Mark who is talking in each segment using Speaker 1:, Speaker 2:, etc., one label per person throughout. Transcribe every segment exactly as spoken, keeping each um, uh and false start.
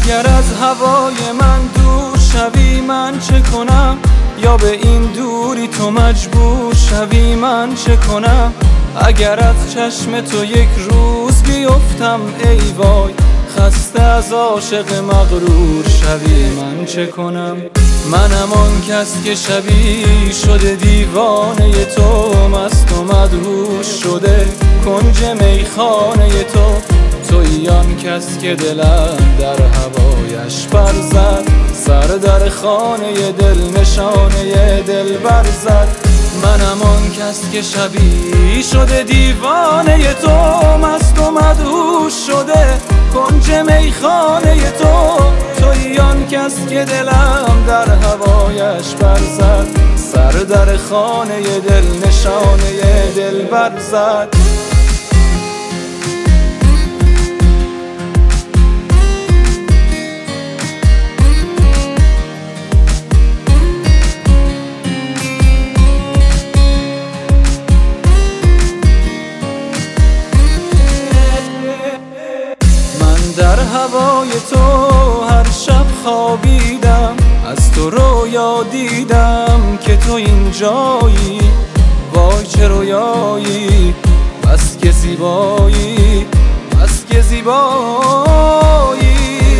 Speaker 1: اگر از هوای من دور شوی من چه کنم؟ یا به این دوری تو مجبور شوی من چه کنم؟ اگر از چشم تو یک روز بیفتم ای وای، خسته از عاشق مغرور شوی من چه کنم؟ منم آن کس که شبیه شده دیوانه تو، مست و مدهوش شده کنج میخانه تو. تویی آن کس که دلم در هوایش برزد، سر در خانه دل نشانه دل برزد. منم آن کس که شبیه شده دیوانه تو، مست و مدهوش شده کنج میخانه تو. تویی آن کس که دلم در هوایش برزد، سر در خانه دل نشانه دل برزد. در هوای تو هر شب خوابیدم، از تو رویا دیدم که تو اینجایی. وای چه رویایی، بس که زیبایی، بس که زیبایی.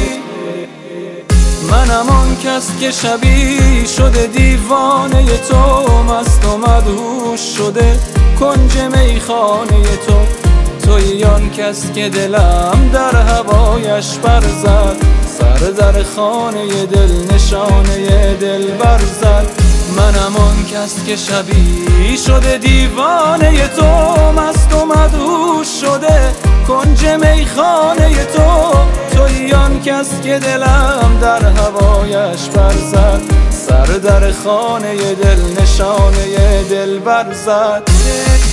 Speaker 1: منم آن کس که شبیه شده دیوانه تو، مست و مدهوش شده کنج میخانه تو. تویی آن کس که دلم در هوایش برزد، سر در خانه دل نشانه دل برزد. منم آن کس که شبیه شده دیوانه تو، مست و مدهوش شده کنج میخانه تو. تویی آن کس که دلم در هوایش برزد، سر در خانه دل نشانه دل برزد.